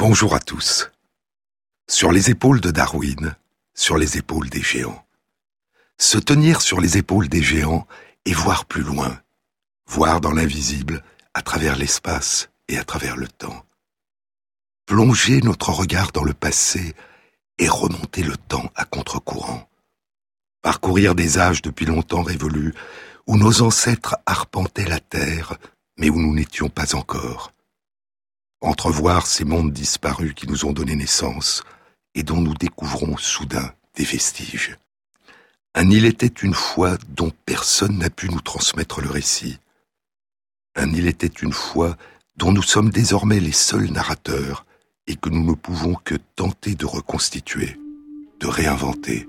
Bonjour à tous. Sur les épaules de Darwin, sur les épaules des géants. Se tenir sur les épaules des géants et voir plus loin, voir dans l'invisible, à travers l'espace et à travers le temps. Plonger notre regard dans le passé et remonter le temps à contre-courant. Parcourir des âges depuis longtemps révolus, où nos ancêtres arpentaient la terre, mais où nous n'étions pas encore. Entrevoir ces mondes disparus qui nous ont donné naissance et dont nous découvrons soudain des vestiges. Un il était une fois dont personne n'a pu nous transmettre le récit. Un il était une fois dont nous sommes désormais les seuls narrateurs et que nous ne pouvons que tenter de reconstituer, de réinventer.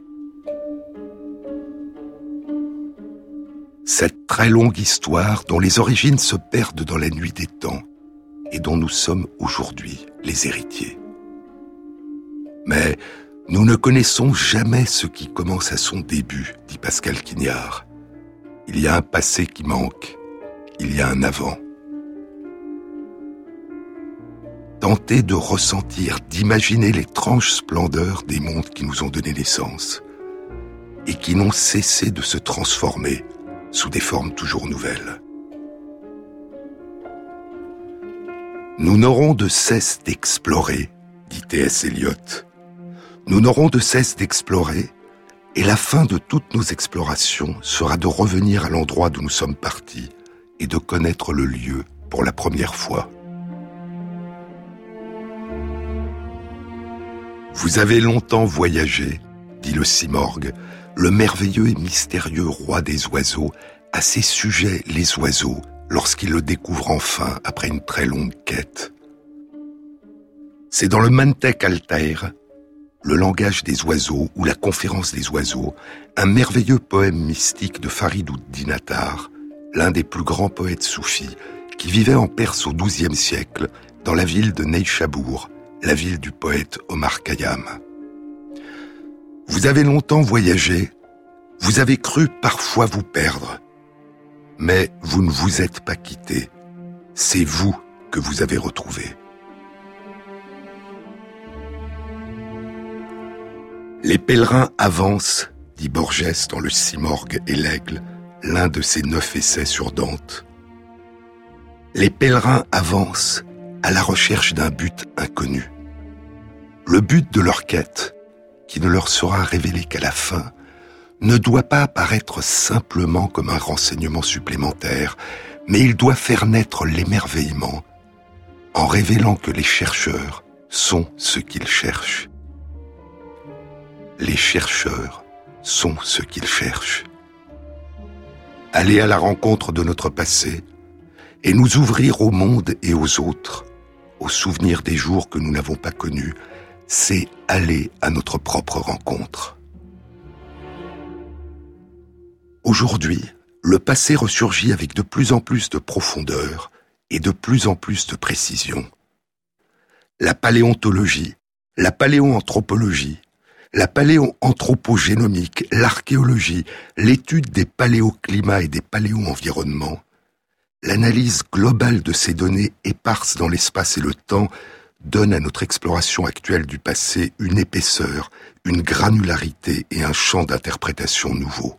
Cette très longue histoire dont les origines se perdent dans la nuit des temps et dont nous sommes aujourd'hui les héritiers. Mais nous ne connaissons jamais ce qui commence à son début, dit Pascal Quignard. Il y a un passé qui manque, il y a un avant. Tenter de ressentir, d'imaginer l'étrange splendeur des mondes qui nous ont donné naissance et qui n'ont cessé de se transformer sous des formes toujours nouvelles. Nous n'aurons de cesse d'explorer, dit T.S. Eliot. Nous n'aurons de cesse d'explorer, et la fin de toutes nos explorations sera de revenir à l'endroit d'où nous sommes partis et de connaître le lieu pour la première fois. Vous avez longtemps voyagé, dit le Simorgue, le merveilleux et mystérieux roi des oiseaux, à ses sujets les oiseaux, lorsqu'ils le découvrent enfin après une très longue quête. C'est dans le Mantec Altair, le langage des oiseaux ou la conférence des oiseaux, un merveilleux poème mystique de Farid ud-Din Attar, l'un des plus grands poètes soufis, qui vivait en Perse au XIIe siècle, dans la ville de Neyshabour, la ville du poète Omar Khayyam. Vous avez longtemps voyagé, vous avez cru parfois vous perdre, mais vous ne vous êtes pas quitté, c'est vous que vous avez retrouvé. Les pèlerins avancent, dit Borges dans le Simorgue et l'Aigle, l'un de ses 9 essais sur Dante. Les pèlerins avancent à la recherche d'un but inconnu. Le but de leur quête, qui ne leur sera révélé qu'à la fin, ne doit pas apparaître simplement comme un renseignement supplémentaire, mais il doit faire naître l'émerveillement, en révélant que les chercheurs sont ce qu'ils cherchent. Les chercheurs sont ce qu'ils cherchent. Aller à la rencontre de notre passé et nous ouvrir au monde et aux autres, aux souvenirs des jours que nous n'avons pas connus, c'est aller à notre propre rencontre. Aujourd'hui, le passé ressurgit avec de plus en plus de profondeur et de plus en plus de précision. La paléontologie, la paléoanthropologie, la paléoanthropogénomique, l'archéologie, l'étude des paléoclimats et des paléoenvironnements, l'analyse globale de ces données éparses dans l'espace et le temps donne à notre exploration actuelle du passé une épaisseur, une granularité et un champ d'interprétation nouveau.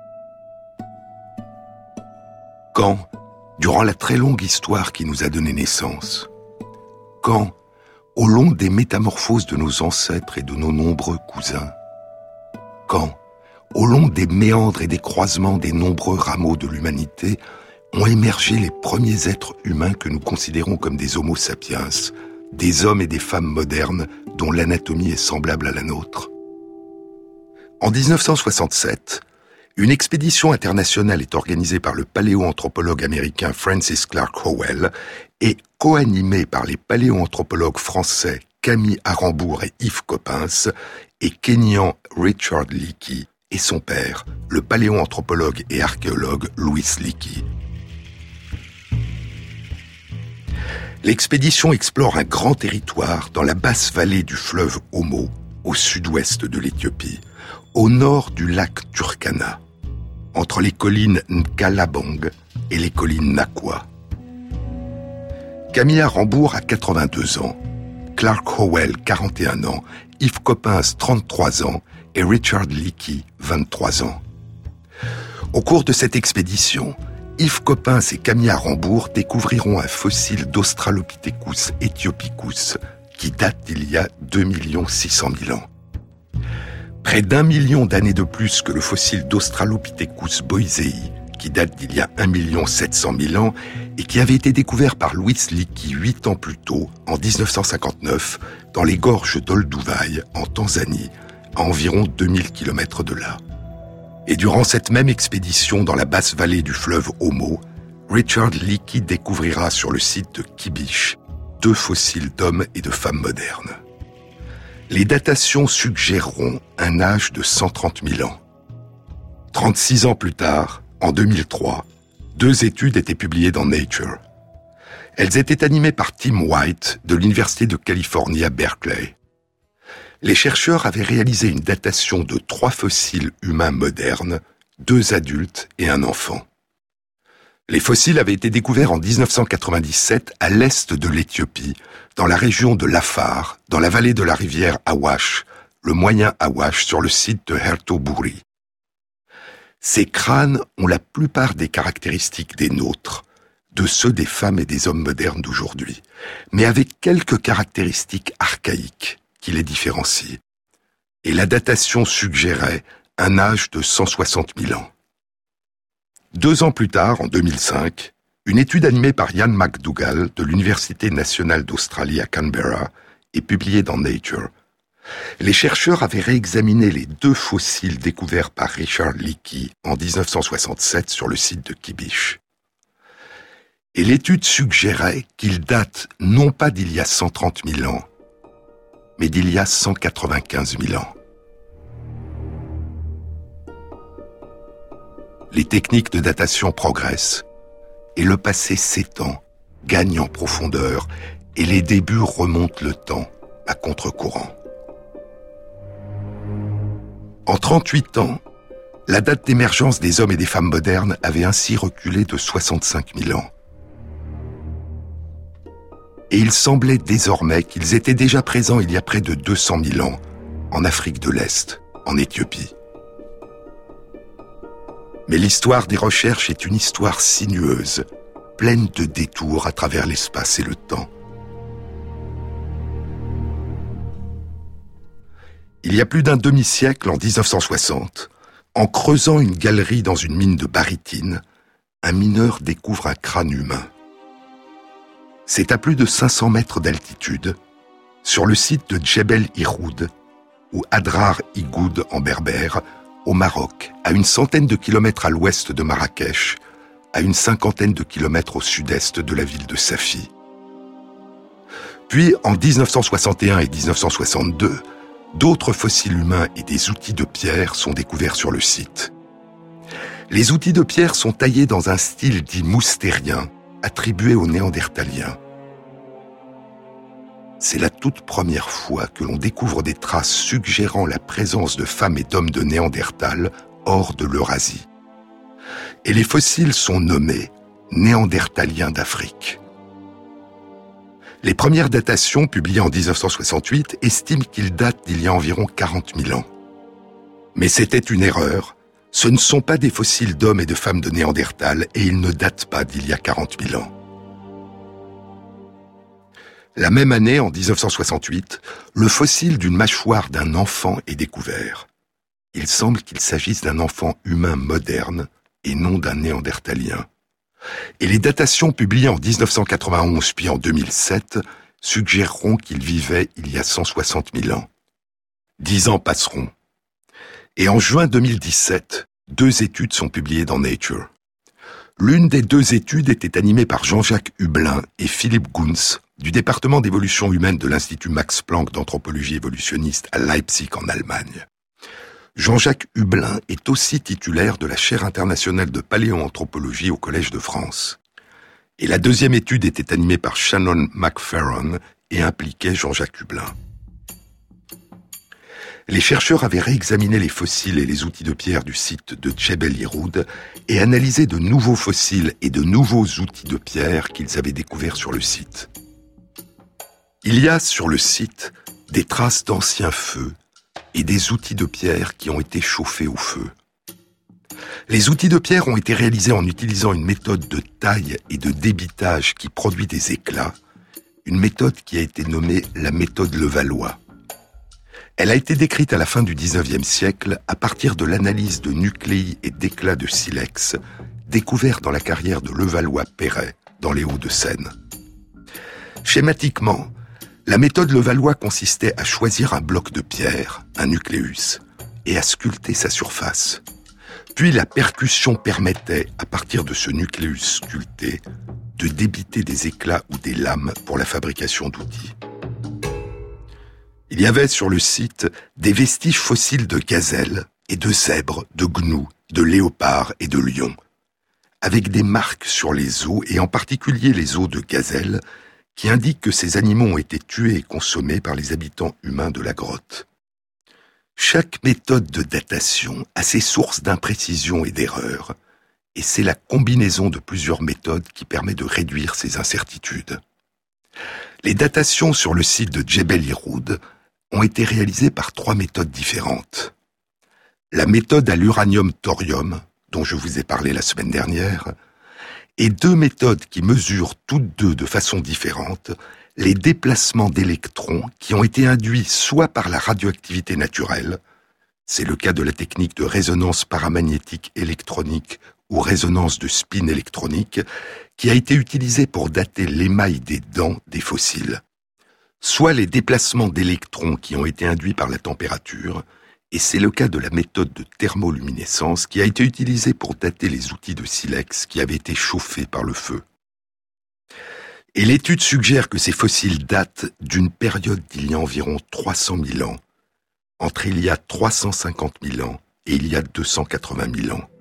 Quand, durant la très longue histoire qui nous a donné naissance, quand, au long des métamorphoses de nos ancêtres et de nos nombreux cousins, quand, au long des méandres et des croisements des nombreux rameaux de l'humanité, ont émergé les premiers êtres humains que nous considérons comme des Homo sapiens, des hommes et des femmes modernes dont l'anatomie est semblable à la nôtre. En 1967, une expédition internationale est organisée par le paléoanthropologue américain Francis Clark Howell et co-animée par les paléoanthropologues français Camille Arambourg et Yves Coppens et kényan Richard Leakey et son père, le paléoanthropologue et archéologue Louis Leakey. L'expédition explore un grand territoire dans la basse vallée du fleuve Omo, au sud-ouest de l'Éthiopie, au nord du lac Turkana, entre les collines Nkalabong et les collines Nakwa. Camille Arambourg a 82 ans. Clark Howell, 41 ans, Yves Coppens, 33 ans, et Richard Leakey, 23 ans. Au cours de cette expédition, Yves Coppens et Camille Arambourg découvriront un fossile d'Australopithecus ethiopicus qui date d'il y a 2 600 000 ans. Près d'1 million d'années de plus que le fossile d'Australopithecus boisei, qui date d'il y a 1 700 000 ans et qui avait été découvert par Louis Leakey 8 ans plus tôt, en 1959, dans les gorges d'Olduvai, en Tanzanie, à environ 2000 km de là. Et durant cette même expédition dans la basse vallée du fleuve Omo, Richard Leakey découvrira sur le site de Kibiche 2 fossiles d'hommes et de femmes modernes. Les datations suggéreront un âge de 130 000 ans. 36 ans plus tard, en 2003, 2 études étaient publiées dans Nature. Elles étaient animées par Tim White de l'Université de Californie à Berkeley. Les chercheurs avaient réalisé une datation de 3 fossiles humains modernes, 2 adultes et un enfant. Les fossiles avaient été découverts en 1997 à l'est de l'Éthiopie, dans la région de l'Afar, dans la vallée de la rivière Awash, le moyen Awash sur le site de Hertoburi. Ces crânes ont la plupart des caractéristiques des nôtres, de ceux des femmes et des hommes modernes d'aujourd'hui, mais avec quelques caractéristiques archaïques qui les différencient. Et la datation suggérait un âge de 160 000 ans. 2 ans plus tard, en 2005, une étude animée par Ian McDougall de l'Université nationale d'Australie à Canberra est publiée dans Nature. Les chercheurs avaient réexaminé les 2 fossiles découverts par Richard Leakey en 1967 sur le site de Kibiche. Et l'étude suggérait qu'ils datent non pas d'il y a 130 000 ans, mais d'il y a 195 000 ans. Les techniques de datation progressent, et le passé s'étend, gagne en profondeur, et les débuts remontent le temps à contre-courant. En 38 ans, la date d'émergence des hommes et des femmes modernes avait ainsi reculé de 65 000 ans. Et il semblait désormais qu'ils étaient déjà présents il y a près de 200 000 ans, en Afrique de l'Est, en Éthiopie. Mais l'histoire des recherches est une histoire sinueuse, pleine de détours à travers l'espace et le temps. Il y a plus d'un demi-siècle, en 1960, en creusant une galerie dans une mine de barytine, un mineur découvre un crâne humain. C'est à plus de 500 mètres d'altitude, sur le site de Djebel Iroud, ou Adrar Igoud en berbère, au Maroc, à une centaine de kilomètres à l'ouest de Marrakech, à une 50aine de kilomètres au sud-est de la ville de Safi. Puis, en 1961 et 1962, d'autres fossiles humains et des outils de pierre sont découverts sur le site. Les outils de pierre sont taillés dans un style dit moustérien, attribué aux Néandertaliens. C'est la toute première fois que l'on découvre des traces suggérant la présence de femmes et d'hommes de Néandertal hors de l'Eurasie. Et les fossiles sont nommés Néandertaliens d'Afrique. Les premières datations, publiées en 1968, estiment qu'ils datent d'il y a environ 40 000 ans. Mais c'était une erreur. Ce ne sont pas des fossiles d'hommes et de femmes de Néandertal et ils ne datent pas d'il y a 40 000 ans. La même année, en 1968, le fossile d'une mâchoire d'un enfant est découvert. Il semble qu'il s'agisse d'un enfant humain moderne et non d'un néandertalien. Et les datations publiées en 1991 puis en 2007 suggéreront qu'il vivait il y a 160 000 ans. 10 ans passeront. Et en juin 2017, 2 études sont publiées dans Nature. L'une des 2 études était animée par Jean-Jacques Hublin et Philippe Gunz du département d'évolution humaine de l'Institut Max Planck d'anthropologie évolutionniste à Leipzig en Allemagne. Jean-Jacques Hublin est aussi titulaire de la chaire internationale de paléoanthropologie au Collège de France. Et la 2e étude était animée par Shannon McFerron et impliquait Jean-Jacques Hublin. Les chercheurs avaient réexaminé les fossiles et les outils de pierre du site de Djebel Iroud et analysé de nouveaux fossiles et de nouveaux outils de pierre qu'ils avaient découverts sur le site. Il y a sur le site des traces d'anciens feux et des outils de pierre qui ont été chauffés au feu. Les outils de pierre ont été réalisés en utilisant une méthode de taille et de débitage qui produit des éclats, une méthode qui a été nommée la méthode Levallois. Elle a été décrite à la fin du XIXe siècle à partir de l'analyse de nucléi et d'éclats de silex découverts dans la carrière de Levallois-Perret, dans les Hauts-de-Seine. Schématiquement, la méthode Levallois consistait à choisir un bloc de pierre, un nucléus, et à sculpter sa surface. Puis la percussion permettait, à partir de ce nucléus sculpté, de débiter des éclats ou des lames pour la fabrication d'outils. Il y avait sur le site des vestiges fossiles de gazelles et de zèbres, de gnous, de léopards et de lions, avec des marques sur les os et en particulier les os de gazelles qui indiquent que ces animaux ont été tués et consommés par les habitants humains de la grotte. Chaque méthode de datation a ses sources d'imprécision et d'erreurs, et c'est la combinaison de plusieurs méthodes qui permet de réduire ces incertitudes. Les datations sur le site de Djebel Iroud ont été réalisées par 3 méthodes différentes. La méthode à l'uranium-thorium, dont je vous ai parlé la semaine dernière, et 2 méthodes qui mesurent toutes deux de façon différente les déplacements d'électrons qui ont été induits soit par la radioactivité naturelle, c'est le cas de la technique de résonance paramagnétique électronique ou résonance de spin électronique, qui a été utilisée pour dater l'émail des dents des fossiles, soit les déplacements d'électrons qui ont été induits par la température, et c'est le cas de la méthode de thermoluminescence qui a été utilisée pour dater les outils de silex qui avaient été chauffés par le feu. Et l'étude suggère que ces fossiles datent d'une période d'il y a environ 300 000 ans, entre il y a 350 000 ans et il y a 280 000 ans.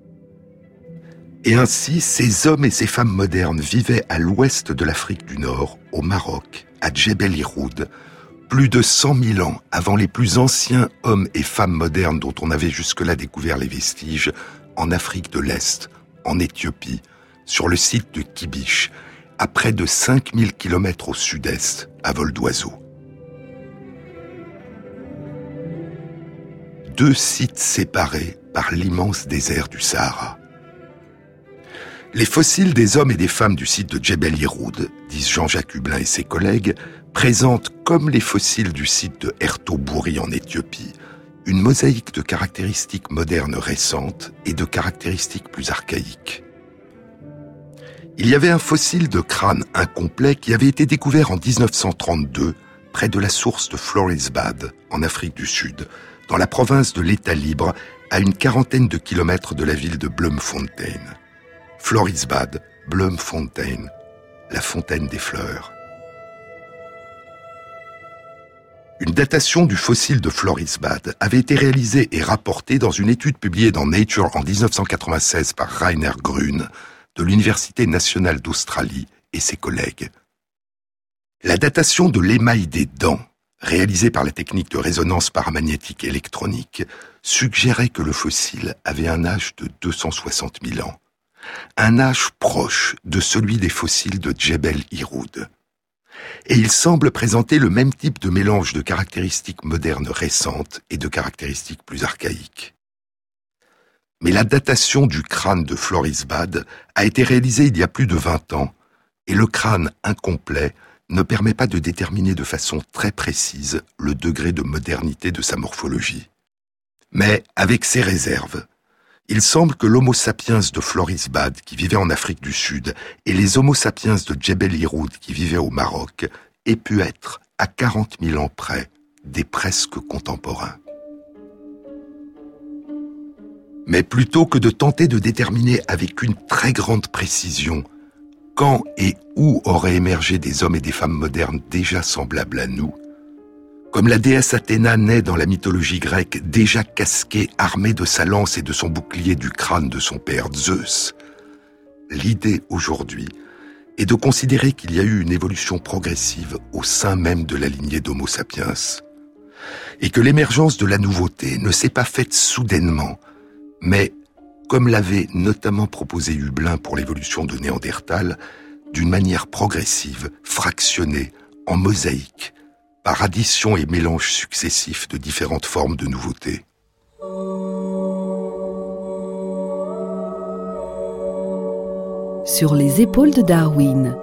Et ainsi, ces hommes et ces femmes modernes vivaient à l'ouest de l'Afrique du Nord, au Maroc, à Djebel Iroud, plus de 100 000 ans avant les plus anciens hommes et femmes modernes dont on avait jusque-là découvert les vestiges en Afrique de l'Est, en Éthiopie, sur le site de Kibiche, à près de 5000 km au sud-est, à vol d'oiseau. 2 sites séparés par l'immense désert du Sahara. Les fossiles des hommes et des femmes du site de Djebel Iroud, disent Jean-Jacques Hublin et ses collègues, présentent, comme les fossiles du site de Ertobouri en Éthiopie, une mosaïque de caractéristiques modernes récentes et de caractéristiques plus archaïques. Il y avait un fossile de crâne incomplet qui avait été découvert en 1932 près de la source de Florisbad, en Afrique du Sud, dans la province de l'État libre, à une quarantaine de kilomètres de la ville de Bloemfontein. Florisbad, Bloemfontein, la fontaine des fleurs. Une datation du fossile de Florisbad avait été réalisée et rapportée dans une étude publiée dans Nature en 1996 par Rainer Grün, de l'Université nationale d'Australie et ses collègues. La datation de l'émail des dents, réalisée par la technique de résonance paramagnétique électronique, suggérait que le fossile avait un âge de 260 000 ans, un âge proche de celui des fossiles de Djebel Iroud. Et il semble présenter le même type de mélange de caractéristiques modernes récentes et de caractéristiques plus archaïques. Mais la datation du crâne de Florisbad a été réalisée il y a plus de 20 ans, et le crâne incomplet ne permet pas de déterminer de façon très précise le degré de modernité de sa morphologie. Mais, avec ces réserves, il semble que l'Homo sapiens de Florisbad, qui vivait en Afrique du Sud, et les Homo sapiens de Djebel Iroud, qui vivaient au Maroc, aient pu être, à 40 000 ans près, des presque contemporains. Mais plutôt que de tenter de déterminer avec une très grande précision quand et où auraient émergé des hommes et des femmes modernes déjà semblables à nous, comme la déesse Athéna naît dans la mythologie grecque déjà casquée, armée de sa lance et de son bouclier du crâne de son père Zeus, l'idée aujourd'hui est de considérer qu'il y a eu une évolution progressive au sein même de la lignée d'Homo sapiens, et que l'émergence de la nouveauté ne s'est pas faite soudainement, mais, comme l'avait notamment proposé Hublin pour l'évolution de Néandertal, d'une manière progressive, fractionnée, en mosaïque, par addition et mélange successifs de différentes formes de nouveautés. Sur les épaules de Darwin.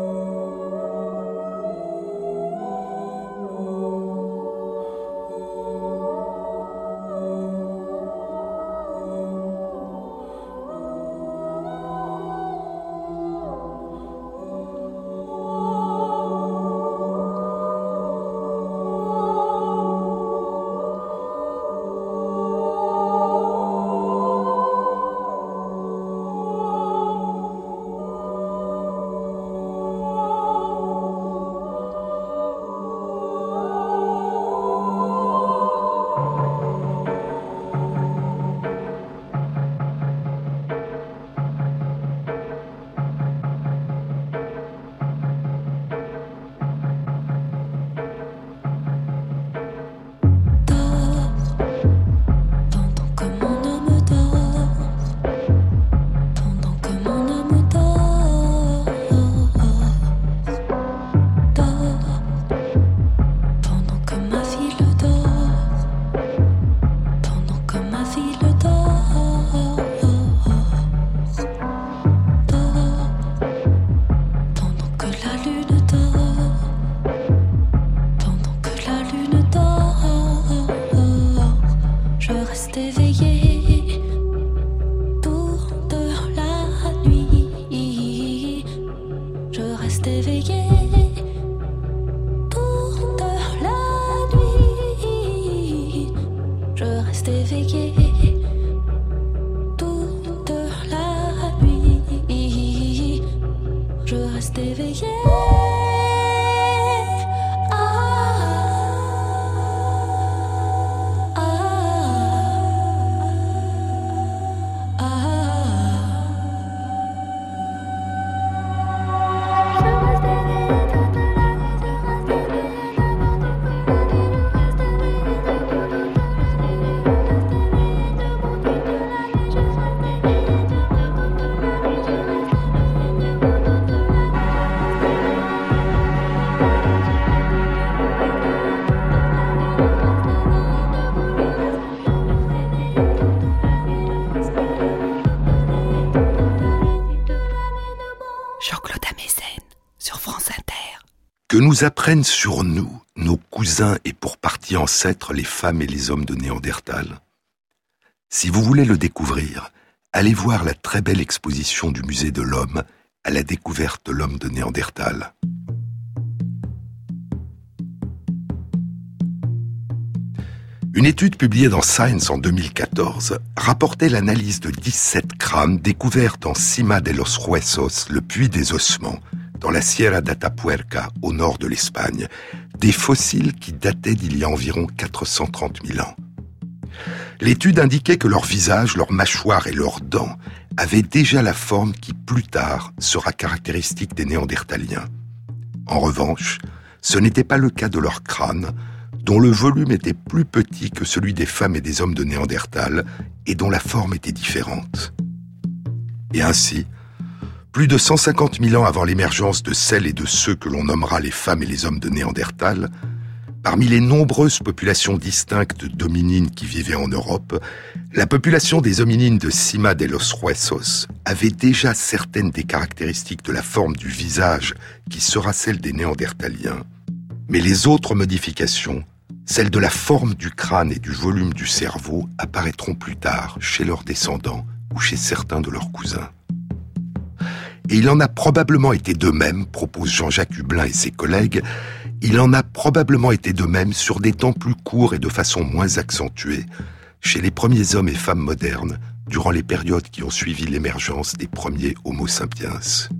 Que nous apprennent sur nous, nos cousins et pour partie ancêtres, les femmes et les hommes de Néandertal. Si vous voulez le découvrir, allez voir la très belle exposition du Musée de l'Homme à la découverte de l'homme de Néandertal. Une étude publiée dans Science en 2014 rapportait l'analyse de 17 crânes découverts dans Cima de los Huesos, le puits des ossements, dans la Sierra d'Atapuerca, au nord de l'Espagne, des fossiles qui dataient d'il y a environ 430 000 ans. L'étude indiquait que leur visage, leur mâchoire et leurs dents avaient déjà la forme qui, plus tard, sera caractéristique des Néandertaliens. En revanche, ce n'était pas le cas de leur crâne, dont le volume était plus petit que celui des femmes et des hommes de Néandertal et dont la forme était différente. Et ainsi, plus de 150 000 ans avant l'émergence de celles et de ceux que l'on nommera les femmes et les hommes de Néandertal, parmi les nombreuses populations distinctes d'hominines qui vivaient en Europe, la population des hominines de Cima de los Huesos avait déjà certaines des caractéristiques de la forme du visage qui sera celle des Néandertaliens. Mais les autres modifications, celles de la forme du crâne et du volume du cerveau, apparaîtront plus tard chez leurs descendants ou chez certains de leurs cousins. Et il en a probablement été de même, propose Jean-Jacques Hublin et ses collègues, il en a probablement été de même sur des temps plus courts et de façon moins accentuée, chez les premiers hommes et femmes modernes, durant les périodes qui ont suivi l'émergence des premiers Homo sapiens.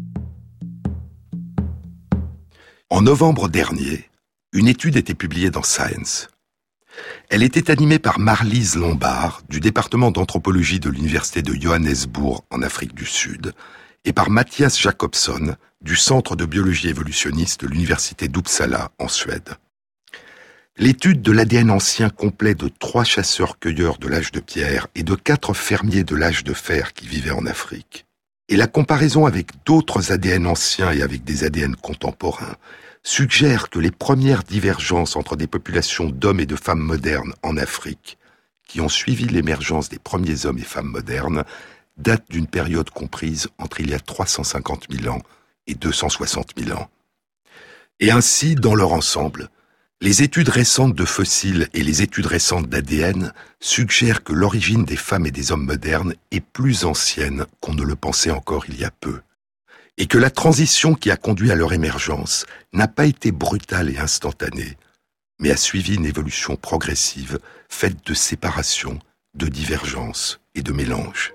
En novembre dernier, une étude était publiée dans Science. Elle était animée par Marlise Lombard, du département d'anthropologie de l'université de Johannesburg en Afrique du Sud, et par Mathias Jacobson, du Centre de biologie évolutionniste de l'université d'Uppsala en Suède. L'étude de l'ADN ancien complet de 3 chasseurs-cueilleurs de l'âge de pierre et de 4 fermiers de l'âge de fer qui vivaient en Afrique. Et la comparaison avec d'autres ADN anciens et avec des ADN contemporains suggère que les premières divergences entre des populations d'hommes et de femmes modernes en Afrique, qui ont suivi l'émergence des premiers hommes et femmes modernes, datent d'une période comprise entre il y a 350 000 ans et 260 000 ans. Et ainsi, dans leur ensemble, les études récentes de fossiles et les études récentes d'ADN suggèrent que l'origine des femmes et des hommes modernes est plus ancienne qu'on ne le pensait encore il y a peu, et que la transition qui a conduit à leur émergence n'a pas été brutale et instantanée, mais a suivi une évolution progressive faite de séparation, de divergence et de mélange.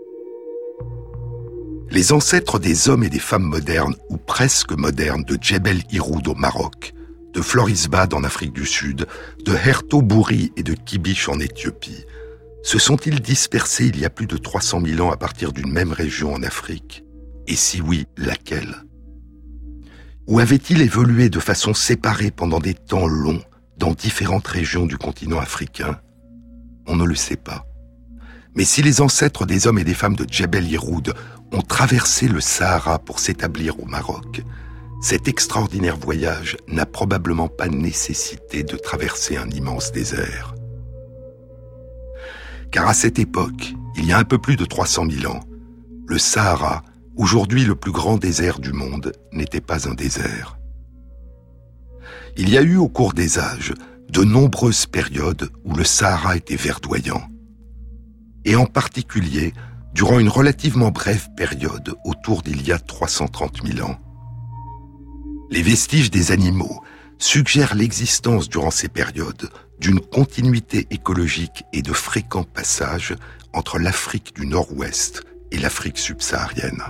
Les ancêtres des hommes et des femmes modernes ou presque modernes de Djebel Irhoud au Maroc, de Florisbad en Afrique du Sud, de Herto Bouri et de Kibish en Éthiopie, se sont-ils dispersés il y a plus de 300 000 ans à partir d'une même région en Afrique? Et si oui, laquelle? Ou avaient-ils évolué de façon séparée pendant des temps longs dans différentes régions du continent africain? On ne le sait pas. Mais si les ancêtres des hommes et des femmes de Djebel Irhoud ont traversé le Sahara pour s'établir au Maroc, cet extraordinaire voyage n'a probablement pas nécessité de traverser un immense désert. Car à cette époque, il y a un peu plus de 300 000 ans, le Sahara, aujourd'hui le plus grand désert du monde, n'était pas un désert. Il y a eu au cours des âges de nombreuses périodes où le Sahara était verdoyant. Et en particulier, durant une relativement brève période autour d'il y a 330 000 ans. Les vestiges des animaux suggèrent l'existence durant ces périodes d'une continuité écologique et de fréquents passages entre l'Afrique du Nord-Ouest et l'Afrique subsaharienne.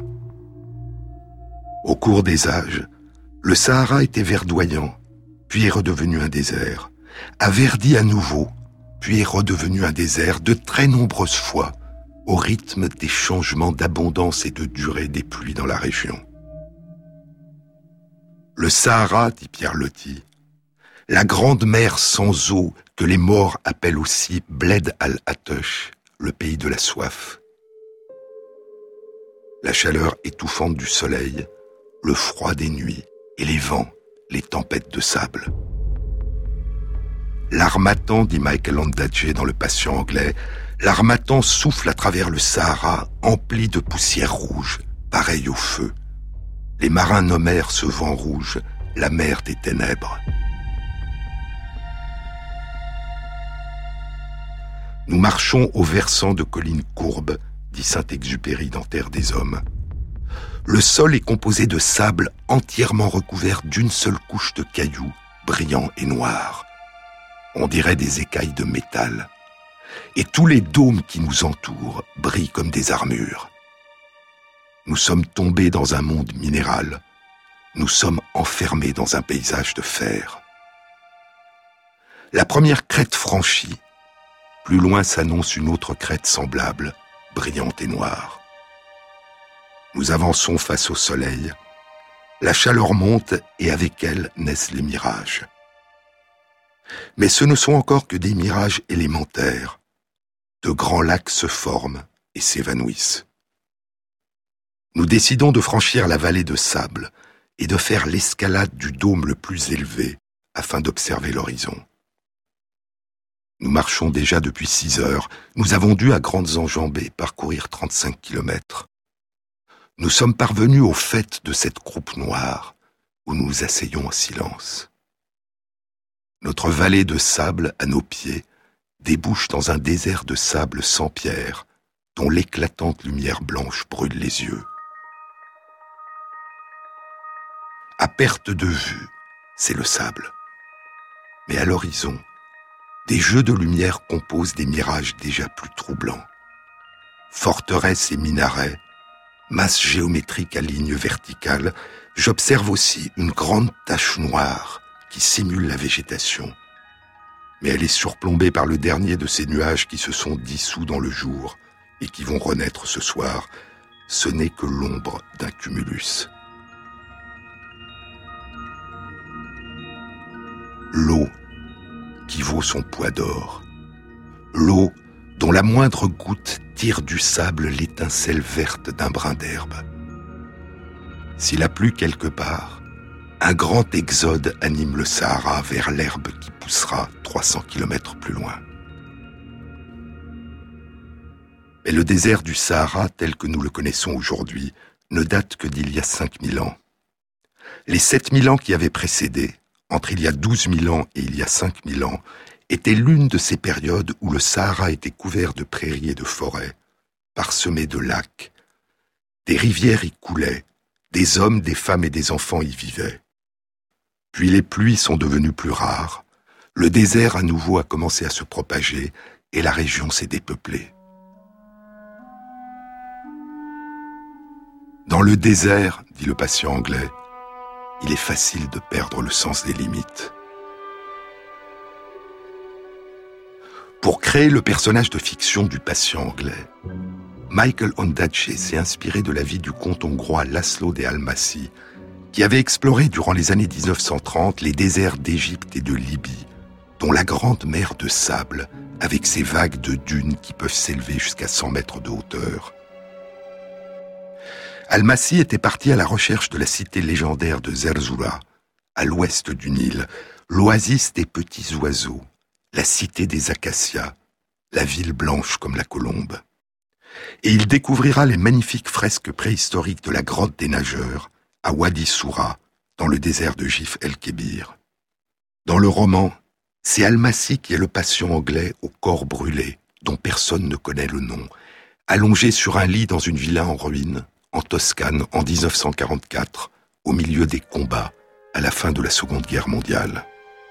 Au cours des âges, le Sahara était verdoyant, puis est redevenu un désert, a verdi à nouveau, puis est redevenu un désert de très nombreuses fois, au rythme des changements d'abondance et de durée des pluies dans la région. Le Sahara, dit Pierre Loti, la grande mer sans eau que les Maures appellent aussi Bled al-Atouch, le pays de la soif. La chaleur étouffante du soleil, le froid des nuits et les vents, les tempêtes de sable. L'harmattan, dit Michael Ondaatje dans Le Patient anglais, l'harmattan souffle à travers le Sahara empli de poussière rouge, pareil au feu. Les marins nommèrent ce vent rouge la mer des ténèbres. Nous marchons au versant de collines courbes, dit Saint-Exupéry dans Terre des Hommes. Le sol est composé de sable entièrement recouvert d'une seule couche de cailloux, brillants et noirs. On dirait des écailles de métal. Et tous les dômes qui nous entourent brillent comme des armures. Nous sommes tombés dans un monde minéral. Nous sommes enfermés dans un paysage de fer. La première crête franchie, plus loin s'annonce une autre crête semblable, brillante et noire. Nous avançons face au soleil. La chaleur monte et avec elle naissent les mirages. Mais ce ne sont encore que des mirages élémentaires. De grands lacs se forment et s'évanouissent. Nous décidons de franchir la vallée de sable et de faire l'escalade du dôme le plus élevé afin d'observer l'horizon. Nous marchons déjà depuis 6 heures. Nous avons dû à grandes enjambées parcourir 35 kilomètres. Nous sommes parvenus au faîte de cette croupe noire où nous nous asseyons en silence. Notre vallée de sable à nos pieds débouche dans un désert de sable sans pierre dont l'éclatante lumière blanche brûle les yeux. À perte de vue, c'est le sable. Mais à l'horizon, des jeux de lumière composent des mirages déjà plus troublants. Forteresses et minarets, masses géométriques à lignes verticales, j'observe aussi une grande tache noire qui simule la végétation. Mais elle est surplombée par le dernier de ces nuages qui se sont dissous dans le jour et qui vont renaître ce soir. Ce n'est que l'ombre d'un cumulus. L'eau qui vaut son poids d'or. L'eau dont la moindre goutte tire du sable l'étincelle verte d'un brin d'herbe. S'il a plu quelque part, un grand exode anime le Sahara vers l'herbe qui poussera 300 kilomètres plus loin. Mais le désert du Sahara, tel que nous le connaissons aujourd'hui, ne date que d'il y a 5000 ans. Les 7000 ans qui avaient précédé, entre il y a 12 000 ans et il y a 5000 ans, était l'une de ces périodes où le Sahara était couvert de prairies et de forêts, parsemé de lacs. Des rivières y coulaient, des hommes, des femmes et des enfants y vivaient. Puis les pluies sont devenues plus rares, le désert à nouveau a commencé à se propager et la région s'est dépeuplée. Dans le désert, dit le patient anglais, il est facile de perdre le sens des limites. Pour créer le personnage de fiction du patient anglais, Michael Ondaatje s'est inspiré de la vie du comte hongrois László de Halmasi, qui avait exploré durant les années 1930 les déserts d'Égypte et de Libye, dont la grande mer de sable, avec ses vagues de dunes qui peuvent s'élever jusqu'à 100 mètres de hauteur. Halmasi était parti à la recherche de la cité légendaire de Zerzura, à l'ouest du Nil, l'oasis des petits oiseaux, la cité des acacias, la ville blanche comme la colombe. Et il découvrira les magnifiques fresques préhistoriques de la grotte des nageurs, à Wadi Soura, dans le désert de Gif el-Kébir. Dans le roman, c'est Halmasi qui est le patient anglais au corps brûlé, dont personne ne connaît le nom, allongé sur un lit dans une villa en ruine, en Toscane, en 1944, au milieu des combats, à la fin de la Seconde Guerre mondiale.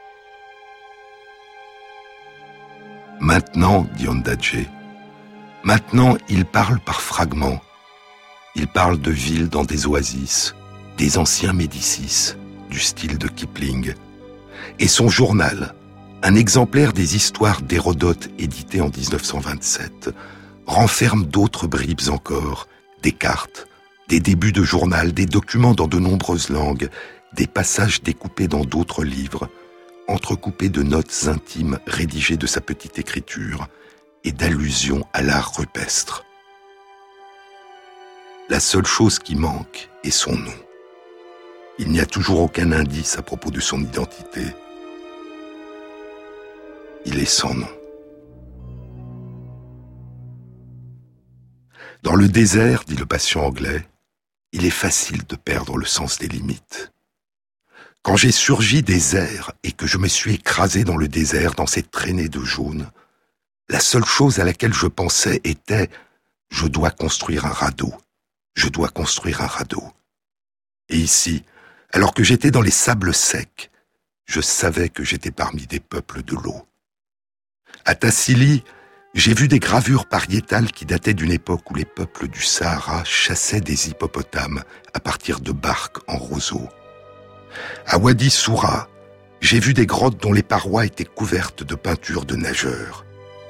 Maintenant, dit Ondaatje, maintenant il parle par fragments. Il parle de villes dans des oasis, des anciens Médicis, du style de Kipling. Et son journal, un exemplaire des histoires d'Hérodote édité en 1927, renferme d'autres bribes encore, des cartes, des débuts de journal, des documents dans de nombreuses langues, des passages découpés dans d'autres livres, entrecoupés de notes intimes rédigées de sa petite écriture et d'allusions à l'art rupestre. La seule chose qui manque est son nom. Il n'y a toujours aucun indice à propos de son identité. Il est sans nom. Dans le désert, dit le patient anglais, il est facile de perdre le sens des limites. Quand j'ai surgi des airs et que je me suis écrasé dans le désert, dans cette traînée de jaune, la seule chose à laquelle je pensais était « je dois construire un radeau, je dois construire un radeau ». Et ici, alors que j'étais dans les sables secs, je savais que j'étais parmi des peuples de l'eau. À Tassili, j'ai vu des gravures pariétales qui dataient d'une époque où les peuples du Sahara chassaient des hippopotames à partir de barques en roseaux. À Wadi Soura, j'ai vu des grottes dont les parois étaient couvertes de peintures de nageurs.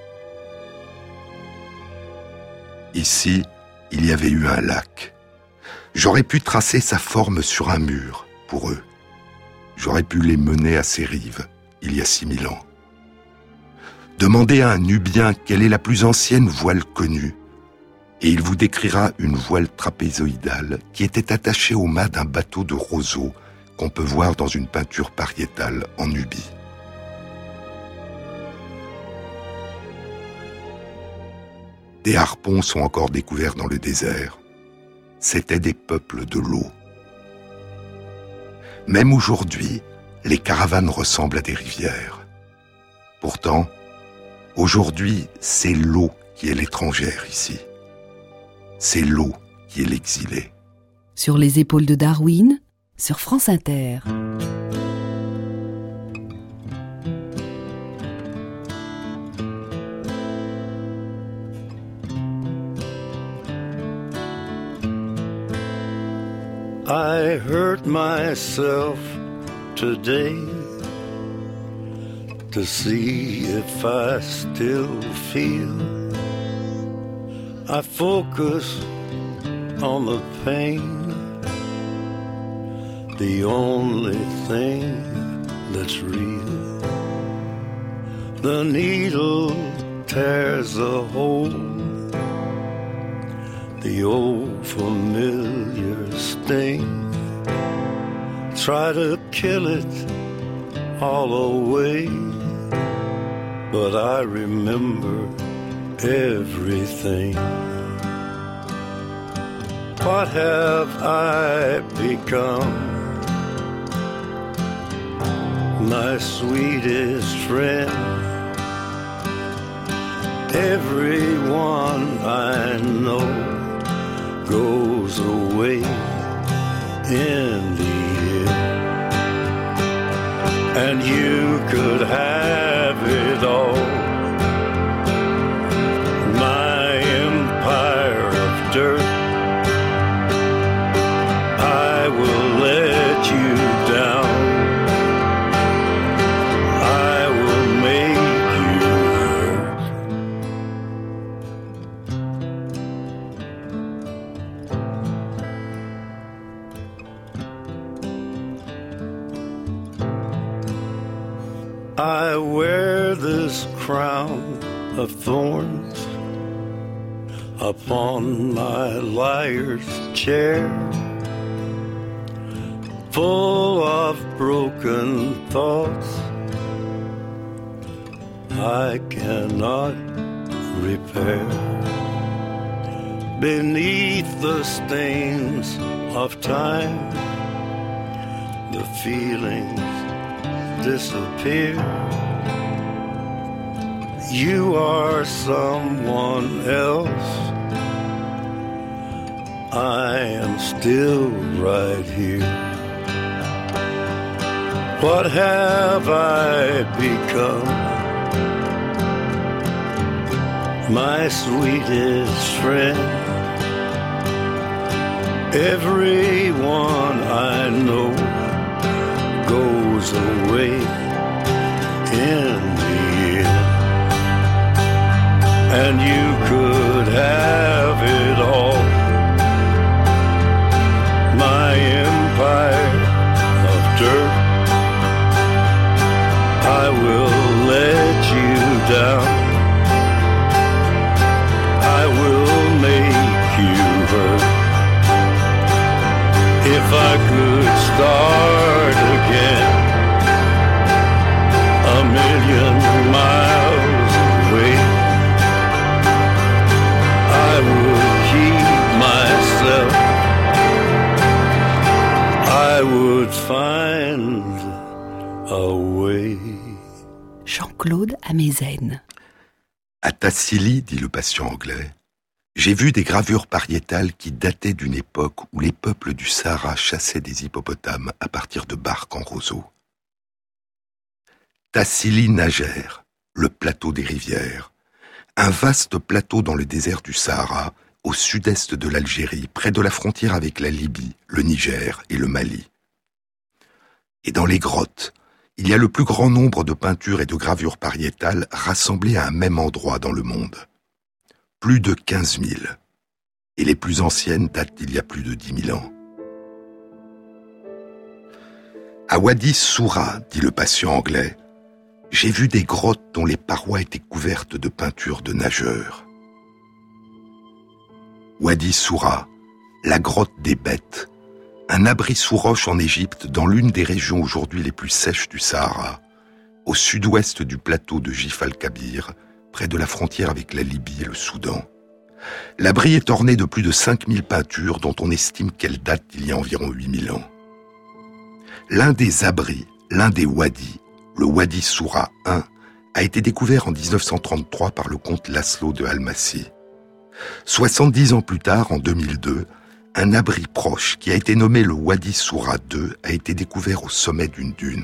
Ici, il y avait eu un lac. J'aurais pu tracer sa forme sur un mur, pour eux. J'aurais pu les mener à ses rives, il y a 6000 ans. Demandez à un Nubien quelle est la plus ancienne voile connue, et il vous décrira une voile trapézoïdale qui était attachée au mât d'un bateau de roseaux qu'on peut voir dans une peinture pariétale en Nubie. Des harpons sont encore découverts dans le désert. C'étaient des peuples de l'eau. Même aujourd'hui, les caravanes ressemblent à des rivières. Pourtant, aujourd'hui, c'est l'eau qui est l'étrangère ici. C'est l'eau qui est l'exilé. Sur les épaules de Darwin, sur France Inter. I hurt myself today to see if I still feel. I focus on the pain, the only thing that's real. The needle tears a hole, the old familiar sting. Try to kill it all away, but I remember everything. What have I become? My sweetest friend. Everyone I know goes away in the end, and you could have it all. My empire of dirt, I will let you down. I will make you hurt. I wear this crown of thorns upon my liar's chair, full of broken thoughts I cannot repair. Beneath the stains of time, the feelings disappear. You are someone else, I am still right here. What have I become? My sweetest friend. Everyone I know goes away in the end, and you could have it all. My empire of dirt, I will let you down. I will make you hurt. If I could start again, a million miles away, I would keep myself. I would find a way. Jean-Claude Amezen. À Tassili, dit le patient anglais, j'ai vu des gravures pariétales qui dataient d'une époque où les peuples du Sahara chassaient des hippopotames à partir de barques en roseau. Tassili Nager, le plateau des rivières, un vaste plateau dans le désert du Sahara, au sud-est de l'Algérie, près de la frontière avec la Libye, le Niger et le Mali. Et dans les grottes, il y a le plus grand nombre de peintures et de gravures pariétales rassemblées à un même endroit dans le monde. Plus de 15 000. Et les plus anciennes datent d'il y a plus de 10 000 ans. À Wadi Soura, dit le patient anglais, j'ai vu des grottes dont les parois étaient couvertes de peintures de nageurs. Wadi Soura, la grotte des bêtes, un abri sous roche en Égypte dans l'une des régions aujourd'hui les plus sèches du Sahara, au sud-ouest du plateau de Jif al-Kabir, près de la frontière avec la Libye et le Soudan. L'abri est orné de plus de 5000 peintures dont on estime qu'elles datent d'il y a environ 8000 ans. L'un des abris, l'un des wadis, le Wadi Soura I, a été découvert en 1933 par le comte Laszlo de Almasy. 70 ans plus tard, en 2002, un abri proche, qui a été nommé le Wadi Soura II, a été découvert au sommet d'une dune.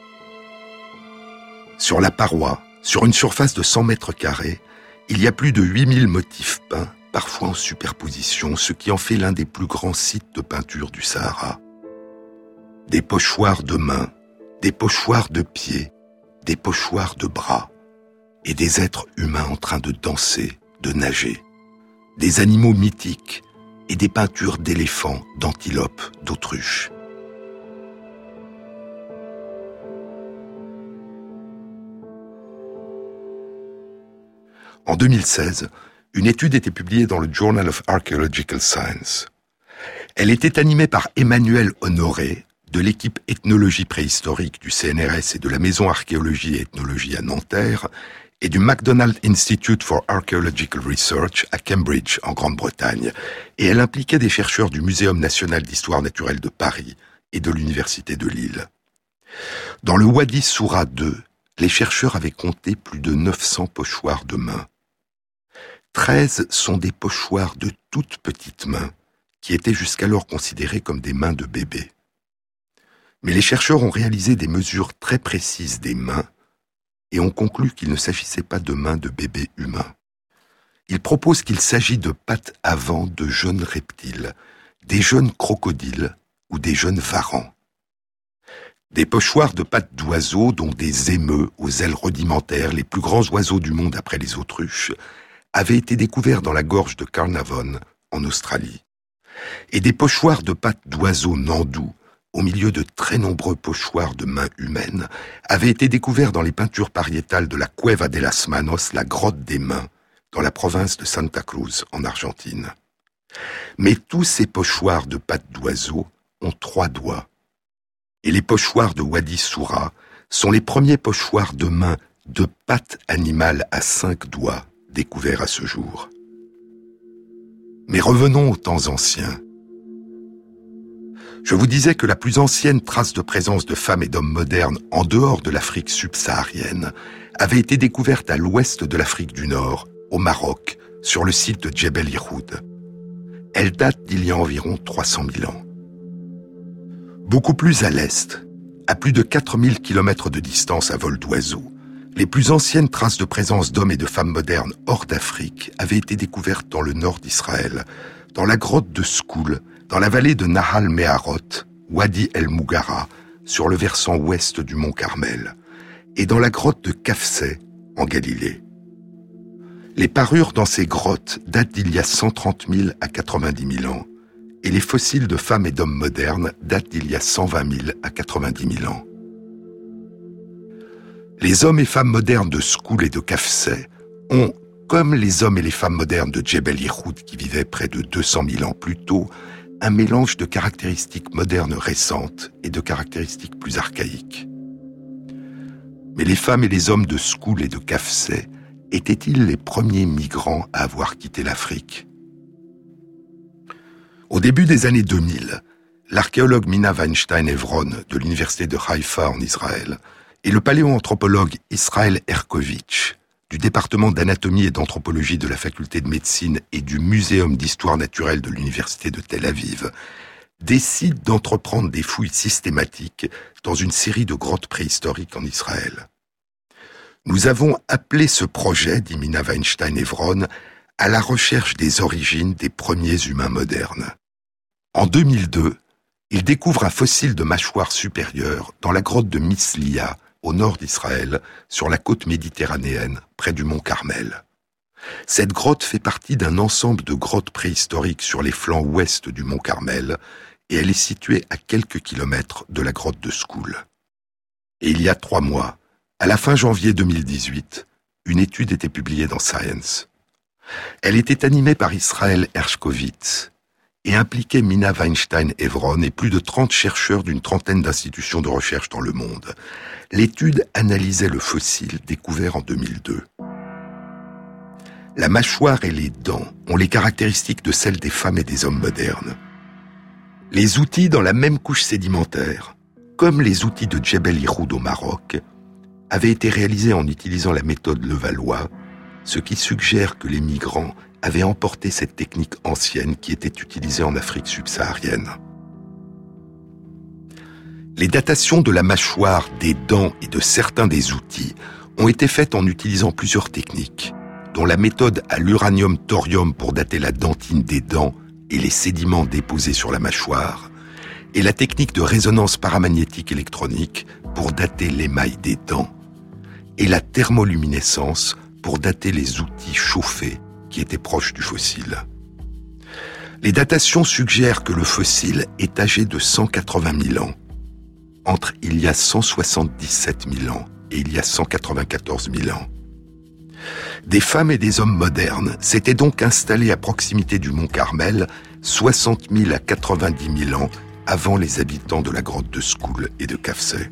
Sur la paroi, sur une surface de 100 mètres carrés, il y a plus de 8000 motifs peints, parfois en superposition, ce qui en fait l'un des plus grands sites de peinture du Sahara. Des pochoirs de mains, des pochoirs de pieds, des pochoirs de bras, et des êtres humains en train de danser, de nager, des animaux mythiques, et des peintures d'éléphants, d'antilopes, d'autruches. En 2016, une étude était publiée dans le Journal of Archaeological Science. Elle était animée par Emmanuel Honoré, de l'équipe ethnologie préhistorique du CNRS et de la Maison Archéologie et Ethnologie à Nanterre, et du McDonald Institute for Archaeological Research à Cambridge, en Grande-Bretagne, et elle impliquait des chercheurs du Muséum national d'histoire naturelle de Paris et de l'Université de Lille. Dans le Wadi Soura II, les chercheurs avaient compté plus de 900 pochoirs de mains. 13 sont des pochoirs de toutes petites mains, qui étaient jusqu'alors considérées comme des mains de bébé. Mais les chercheurs ont réalisé des mesures très précises des mains et ont conclu qu'il ne s'agissait pas de mains de bébés humains. Ils proposent qu'il s'agit de pattes avant de jeunes reptiles, des jeunes crocodiles ou des jeunes varans. Des pochoirs de pattes d'oiseaux, dont des émeus aux ailes rudimentaires, les plus grands oiseaux du monde après les autruches, avaient été découverts dans la gorge de Carnarvon, en Australie. Et des pochoirs de pattes d'oiseaux nandous, au milieu de très nombreux pochoirs de mains humaines, avaient été découverts dans les peintures pariétales de la Cueva de las Manos, la grotte des mains, dans la province de Santa Cruz, en Argentine. Mais tous ces pochoirs de pattes d'oiseaux ont 3 doigts. Et les pochoirs de Wadi Soura sont les premiers pochoirs de mains de pattes animales à 5 doigts découverts à ce jour. Mais revenons aux temps anciens. Je vous disais que la plus ancienne trace de présence de femmes et d'hommes modernes en dehors de l'Afrique subsaharienne avait été découverte à l'ouest de l'Afrique du Nord, au Maroc, sur le site de Djebel Irhoud. Elle date d'il y a environ 300 000 ans. Beaucoup plus à l'est, à plus de 4000 km de distance à vol d'oiseau, les plus anciennes traces de présence d'hommes et de femmes modernes hors d'Afrique avaient été découvertes dans le nord d'Israël, dans la grotte de Skoul, dans la vallée de Nahal Meharot, Wadi El Mougara, sur le versant ouest du mont Carmel, et dans la grotte de Kafseh, en Galilée. Les parures dans ces grottes datent d'il y a 130 000 à 90 000 ans, et les fossiles de femmes et d'hommes modernes datent d'il y a 120 000 à 90 000 ans. Les hommes et femmes modernes de Skoul et de Kafseh ont, comme les hommes et les femmes modernes de Djebel Irhoud qui vivaient près de 200 000 ans plus tôt, un mélange de caractéristiques modernes récentes et de caractéristiques plus archaïques. Mais les femmes et les hommes de Skoul et de Kafseh étaient-ils les premiers migrants à avoir quitté l'Afrique ? Au début des années 2000, l'archéologue Mina Weinstein-Evron de l'université de Haïfa en Israël et le paléoanthropologue Israël Erkovitch du département d'anatomie et d'anthropologie de la faculté de médecine et du muséum d'histoire naturelle de l'université de Tel Aviv décident d'entreprendre des fouilles systématiques dans une série de grottes préhistoriques en Israël. Nous avons appelé ce projet, dit Mina Weinstein-Evron, à la recherche des origines des premiers humains modernes. En 2002, il découvre un fossile de mâchoire supérieure dans la grotte de Mislia, au nord d'Israël, sur la côte méditerranéenne, près du mont Carmel. Cette grotte fait partie d'un ensemble de grottes préhistoriques sur les flancs ouest du mont Carmel, et elle est située à quelques kilomètres de la grotte de Skoul. Et il y a 3 mois, à la fin janvier 2018, une étude était publiée dans Science. Elle était animée par Israël Erkovitch et impliquait Mina Weinstein-Evron et plus de 30 chercheurs d'une trentaine d'institutions de recherche dans le monde. L'étude analysait le fossile découvert en 2002. La mâchoire et les dents ont les caractéristiques de celles des femmes et des hommes modernes. Les outils dans la même couche sédimentaire, comme les outils de Djebel Irhoud au Maroc, avaient été réalisés en utilisant la méthode Levallois, ce qui suggère que les migrants avaient emporté cette technique ancienne qui était utilisée en Afrique subsaharienne. Les datations de la mâchoire, des dents et de certains des outils ont été faites en utilisant plusieurs techniques, dont la méthode à l'uranium-thorium pour dater la dentine des dents et les sédiments déposés sur la mâchoire, et la technique de résonance paramagnétique électronique pour dater l'émail des dents, et la thermoluminescence pour dater les outils chauffés qui étaient proches du fossile. Les datations suggèrent que le fossile est âgé de 180 000 ans, entre il y a 177 000 ans et il y a 194 000 ans. Des femmes et des hommes modernes s'étaient donc installés à proximité du mont Carmel 60 000 à 90 000 ans avant les habitants de la grotte de Skoul et de Kafseh.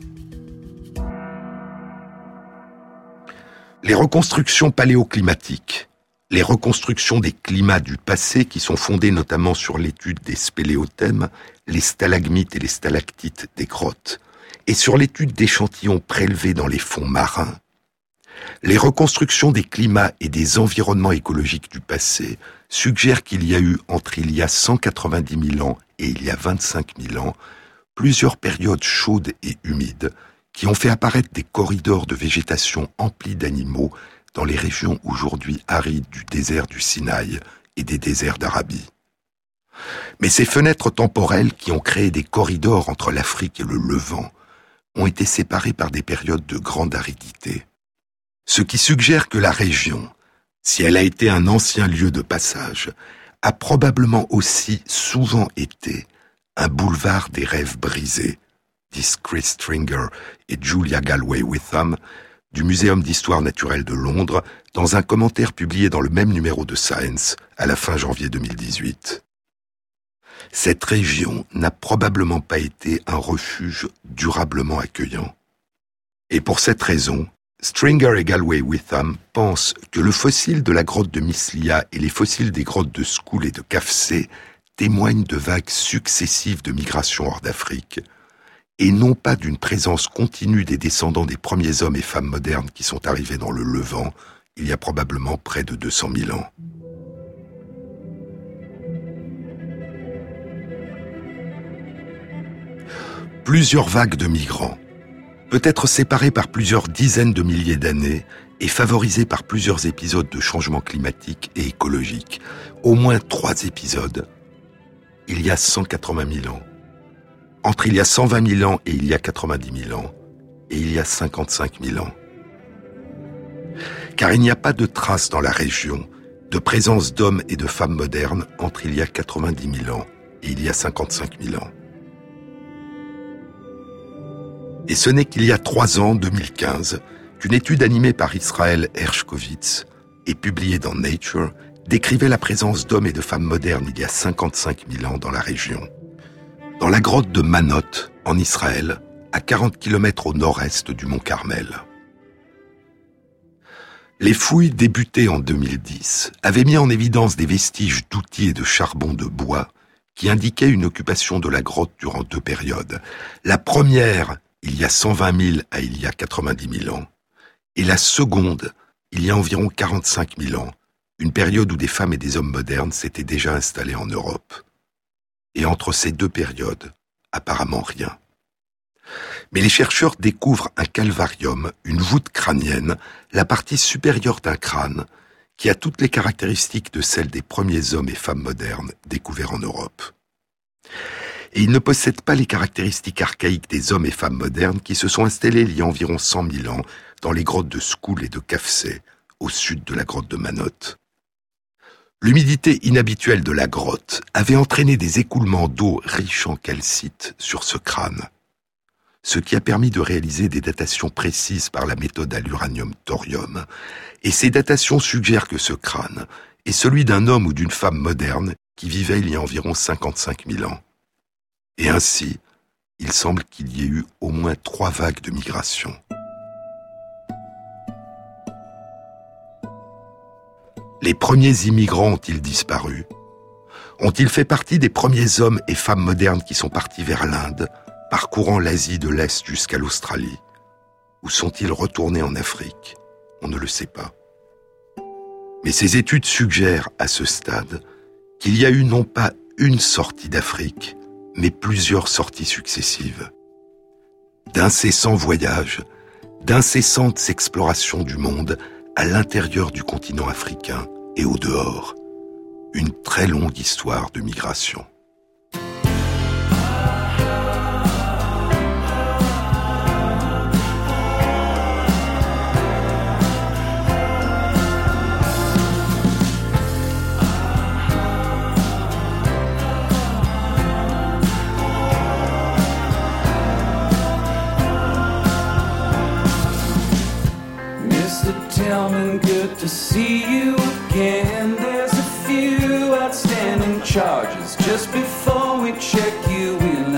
Les reconstructions paléoclimatiques, les reconstructions des climats du passé qui sont fondées notamment sur l'étude des spéléothèmes, les stalagmites et les stalactites des grottes, et sur l'étude d'échantillons prélevés dans les fonds marins. Les reconstructions des climats et des environnements écologiques du passé suggèrent qu'il y a eu, entre il y a 190 000 ans et il y a 25 000 ans, plusieurs périodes chaudes et humides qui ont fait apparaître des corridors de végétation emplis d'animaux dans les régions aujourd'hui arides du désert du Sinaï et des déserts d'Arabie. Mais ces fenêtres temporelles qui ont créé des corridors entre l'Afrique et le Levant ont été séparées par des périodes de grande aridité. Ce qui suggère que la région, si elle a été un ancien lieu de passage, a probablement aussi souvent été un boulevard des rêves brisés, disent Chris Stringer et Julia Galway-Witham, du Muséum d'histoire naturelle de Londres, dans un commentaire publié dans le même numéro de Science à la fin janvier 2018. Cette région n'a probablement pas été un refuge durablement accueillant. Et pour cette raison, Stringer et Galway-Witham pensent que le fossile de la grotte de Mislia et les fossiles des grottes de Skoul et de Kafseh témoignent de vagues successives de migration hors d'Afrique, et non pas d'une présence continue des descendants des premiers hommes et femmes modernes qui sont arrivés dans le Levant il y a probablement près de 200 000 ans. Plusieurs vagues de migrants, peut-être séparées par plusieurs dizaines de milliers d'années et favorisées par plusieurs épisodes de changement climatique et écologique, au moins 3 épisodes, il y a 180 000 ans. Entre il y a 120 000 ans et il y a 90 000 ans, et il y a 55 000 ans. Car il n'y a pas de traces dans la région de présence d'hommes et de femmes modernes entre il y a 90 000 ans et il y a 55 000 ans. Et ce n'est qu'il y a 3 ans, 2015, qu'une étude animée par Israël Hershkovitz et publiée dans Nature décrivait la présence d'hommes et de femmes modernes il y a 55 000 ans dans la région. Dans la grotte de Manot, en Israël, à 40 km au nord-est du mont Carmel. Les fouilles débutées en 2010 avaient mis en évidence des vestiges d'outils et de charbon de bois qui indiquaient une occupation de la grotte durant 2 périodes. La première, il y a 120 000 à il y a 90 000 ans, et la seconde, il y a environ 45 000 ans, une période où des femmes et des hommes modernes s'étaient déjà installés en Europe. Et entre ces 2 périodes, apparemment rien. Mais les chercheurs découvrent un calvarium, une voûte crânienne, la partie supérieure d'un crâne, qui a toutes les caractéristiques de celles des premiers hommes et femmes modernes découverts en Europe. Et il ne possède pas les caractéristiques archaïques des hommes et femmes modernes qui se sont installés il y a environ 100 000 ans dans les grottes de Skoul et de Kafseh, au sud de la grotte de Manot. L'humidité inhabituelle de la grotte avait entraîné des écoulements d'eau riches en calcite sur ce crâne, ce qui a permis de réaliser des datations précises par la méthode à l'uranium-thorium, et ces datations suggèrent que ce crâne est celui d'un homme ou d'une femme moderne qui vivait il y a environ 55 000 ans. Et ainsi, il semble qu'il y ait eu au moins 3 vagues de migration. Les premiers immigrants ont-ils disparu? Ont-ils fait partie des premiers hommes et femmes modernes qui sont partis vers l'Inde, parcourant l'Asie de l'Est jusqu'à l'Australie? Ou sont-ils retournés en Afrique? On ne le sait pas. Mais ces études suggèrent, à ce stade, qu'il y a eu non pas une sortie d'Afrique, mais plusieurs sorties successives. D'incessants voyages, d'incessantes explorations du monde à l'intérieur du continent africain et au dehors. Une très longue histoire de migration. Good to see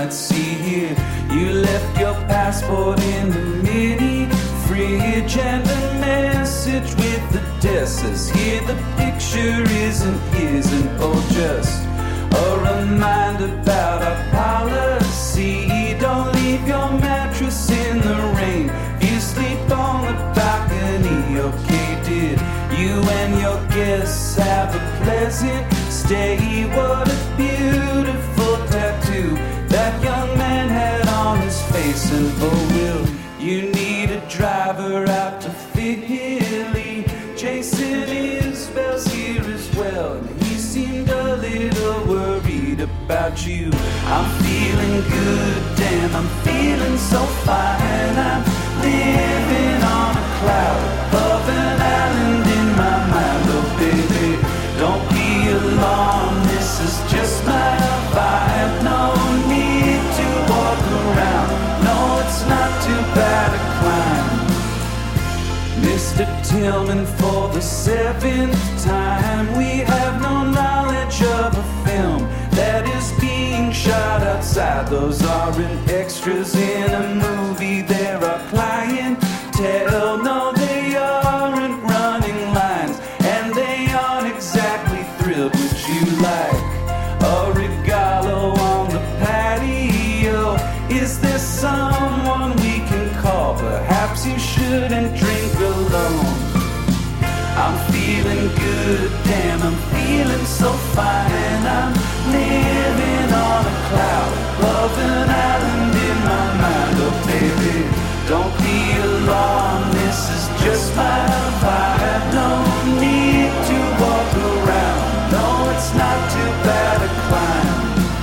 let's see here. You left your passport in the mini fridge and a message with the desk says here the picture isn't or just a reminder about our policy. Don't leave your mattress in the rain. You sleep on the balcony, okay? Did you and your guests have a pleasant stay? What a beautiful tattoo that young man had on his face. And oh, will you need a driver out to Philly? Jason Isbell's here as well, and he seemed a little worried about you. I'm feeling good, damn, I'm feeling so fine. I'm living on a cloud above an island in my mind. Oh baby, don't be alarmed, this is just my vibe. No need to walk around, no, it's not too bad a climb. Mr. Tillman, for the 7th time, we have no knowledge of a film that is being shot outside. Those aren't extras in a movie, they're our clientele. No, they aren't running lines, and they aren't exactly thrilled. Would you like a regalo on the patio? Is there someone we can call? Perhaps you shouldn't drink alone. I'm feeling good, damn, I'm feeling so fine. I'm living on a cloud above an island in my mind. Oh baby, don't be alarmed, this is just my vibe. No need to walk around, no, it's not too bad a climb.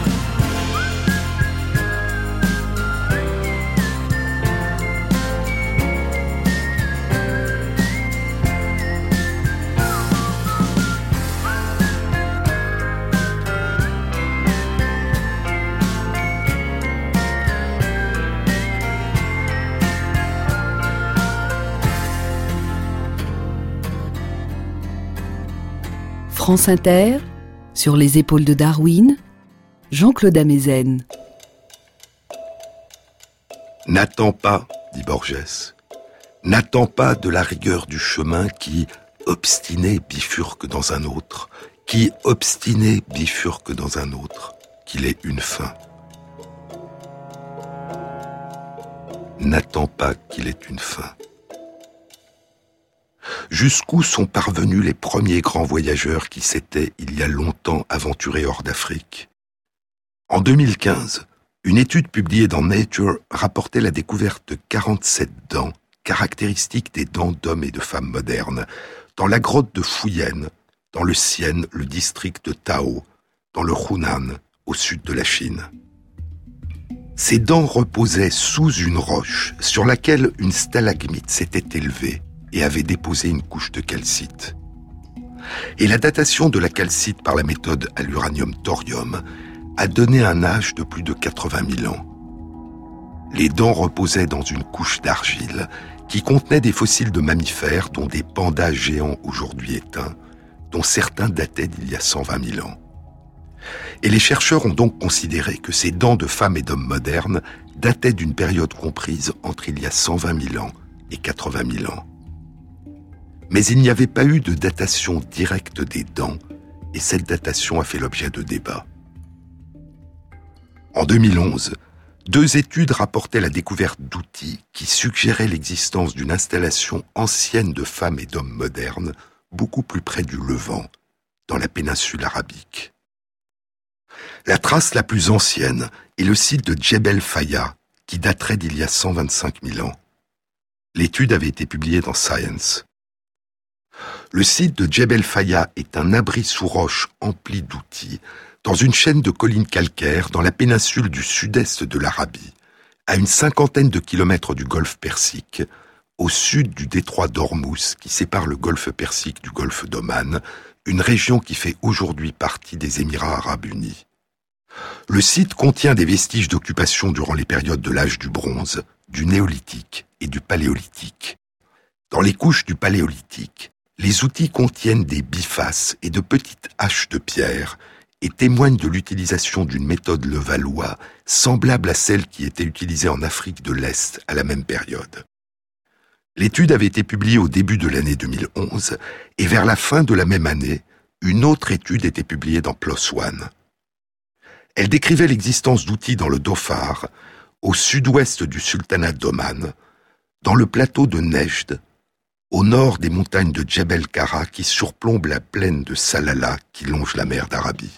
France Inter, sur les épaules de Darwin, Jean-Claude Amezen. N'attends pas, dit Borges, n'attends pas de la rigueur du chemin qui, obstiné, bifurque dans un autre, qui, obstiné, bifurque dans un autre, qu'il ait une fin. N'attends pas qu'il ait une fin. Jusqu'où sont parvenus les premiers grands voyageurs qui s'étaient, il y a longtemps, aventurés hors d'Afrique? En 2015, une étude publiée dans Nature rapportait la découverte de 47 dents, caractéristiques des dents d'hommes et de femmes modernes, dans la grotte de Fujian, dans le Xian, le district de Tao, dans le Hunan, au sud de la Chine. Ces dents reposaient sous une roche sur laquelle une stalagmite s'était élevée et avait déposé une couche de calcite. Et la datation de la calcite par la méthode à l'uranium-thorium a donné un âge de plus de 80 000 ans. Les dents reposaient dans une couche d'argile qui contenait des fossiles de mammifères dont des pandas géants aujourd'hui éteints, dont certains dataient d'il y a 120 000 ans. Et les chercheurs ont donc considéré que ces dents de femmes et d'hommes modernes dataient d'une période comprise entre il y a 120 000 ans et 80 000 ans. Mais il n'y avait pas eu de datation directe des dents, et cette datation a fait l'objet de débats. En 2011, 2 études rapportaient la découverte d'outils qui suggéraient l'existence d'une installation ancienne de femmes et d'hommes modernes, beaucoup plus près du Levant, dans la péninsule arabique. La trace la plus ancienne est le site de Djebel Faya, qui daterait d'il y a 125 000 ans. L'étude avait été publiée dans Science. Le site de Djebel Faya est un abri sous roche empli d'outils dans une chaîne de collines calcaires dans la péninsule du sud-est de l'Arabie, à une 50aine de kilomètres du golfe Persique, au sud du détroit d'Ormuz qui sépare le golfe Persique du golfe d'Oman, une région qui fait aujourd'hui partie des Émirats arabes unis. Le site contient des vestiges d'occupation durant les périodes de l'âge du bronze, du néolithique et du paléolithique. Dans les couches du paléolithique, les outils contiennent des bifaces et de petites haches de pierre et témoignent de l'utilisation d'une méthode Levallois semblable à celle qui était utilisée en Afrique de l'Est à la même période. L'étude avait été publiée au début de l'année 2011 et vers la fin de la même année, une autre étude était publiée dans PLOS ONE. Elle décrivait l'existence d'outils dans le Dhofar, au sud-ouest du sultanat d'Oman, dans le plateau de Nejd, au nord des montagnes de Djebel Kara qui surplombent la plaine de Salalah qui longe la mer d'Arabie.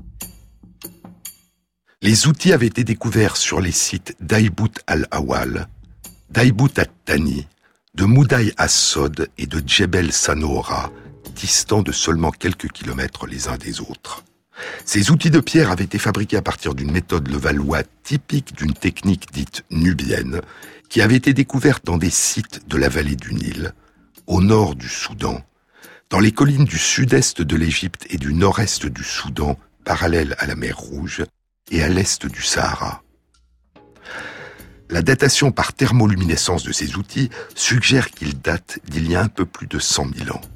Les outils avaient été découverts sur les sites d'Aïbout al-Awal, d'Aïbout al-Thani, de Moudaï as-Sod et de Djebel Sanoora, distants de seulement quelques kilomètres les uns des autres. Ces outils de pierre avaient été fabriqués à partir d'une méthode Levallois typique d'une technique dite nubienne, qui avait été découverte dans des sites de la vallée du Nil, au nord du Soudan, dans les collines du sud-est de l'Égypte et du nord-est du Soudan, parallèles à la mer Rouge, et à l'est du Sahara. La datation par thermoluminescence de ces outils suggère qu'ils datent d'il y a un peu plus de 100 000 ans.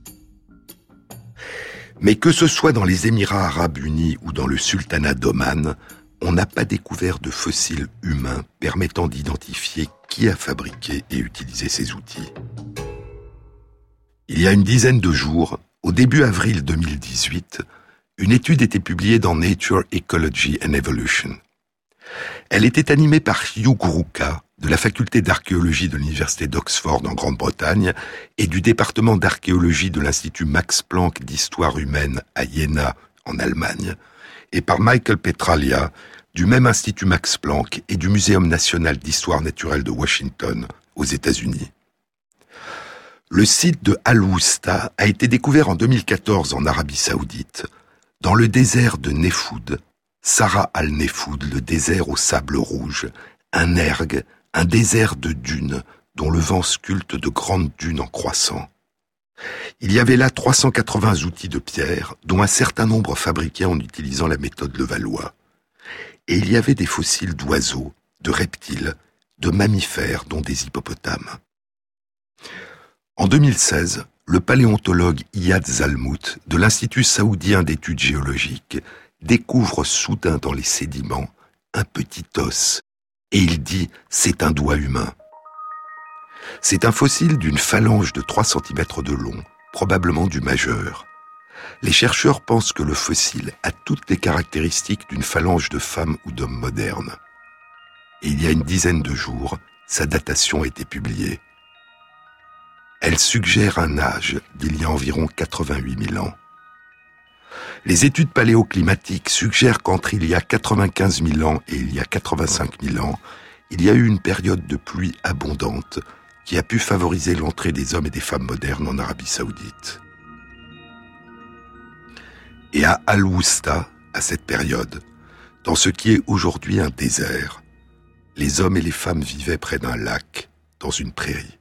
Mais que ce soit dans les Émirats arabes unis ou dans le sultanat d'Oman, on n'a pas découvert de fossiles humains permettant d'identifier qui a fabriqué et utilisé ces outils. Il y a une dizaine de jours, au début avril 2018, une étude était publiée dans Nature, Ecology and Evolution. Elle était animée par Hugh Gruka, de la faculté d'archéologie de l'université d'Oxford en Grande-Bretagne et du département d'archéologie de l'Institut Max Planck d'histoire humaine à Jena, en Allemagne, et par Michael Petralia, du même Institut Max Planck et du Muséum national d'histoire naturelle de Washington, aux États-Unis. Le site de Al-Wusta a été découvert en 2014 en Arabie Saoudite, dans le désert de Nefoud, Sarah al-Nefoud, le désert au sable rouge, un erg, un désert de dunes, dont le vent sculpte de grandes dunes en croissant. Il y avait là 380 outils de pierre, dont un certain nombre fabriqués en utilisant la méthode Levallois. Et il y avait des fossiles d'oiseaux, de reptiles, de mammifères, dont des hippopotames. En 2016, le paléontologue Iyad Zalmout, de l'Institut saoudien d'études géologiques, découvre soudain dans les sédiments un petit os, et il dit « c'est un doigt humain ». C'est un fossile d'une phalange de 3 cm de long, probablement du majeur. Les chercheurs pensent que le fossile a toutes les caractéristiques d'une phalange de femme ou d'homme moderne. Et il y a une dizaine de jours, sa datation a été publiée. Elle suggère un âge d'il y a environ 88 000 ans. Les études paléoclimatiques suggèrent qu'entre il y a 95 000 ans et il y a 85 000 ans, il y a eu une période de pluie abondante qui a pu favoriser l'entrée des hommes et des femmes modernes en Arabie Saoudite. Et à Al-Wusta, à cette période, dans ce qui est aujourd'hui un désert, les hommes et les femmes vivaient près d'un lac, dans une prairie.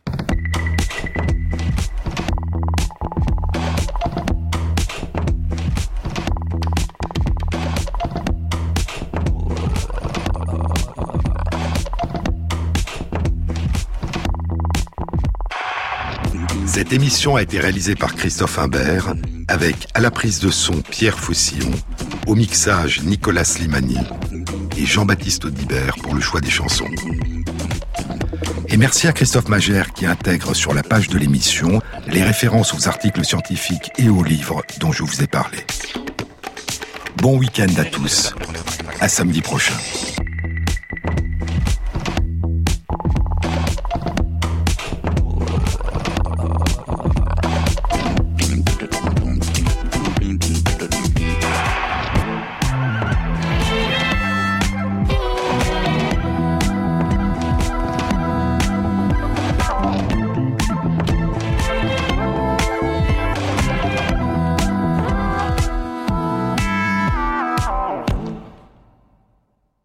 Cette émission a été réalisée par Christophe Imbert, avec à la prise de son Pierre Faucillon, au mixage Nicolas Slimani et Jean-Baptiste Audibert pour le choix des chansons. Et merci à Christophe Magère qui intègre sur la page de l'émission les références aux articles scientifiques et aux livres dont je vous ai parlé. Bon week-end à tous, à samedi prochain.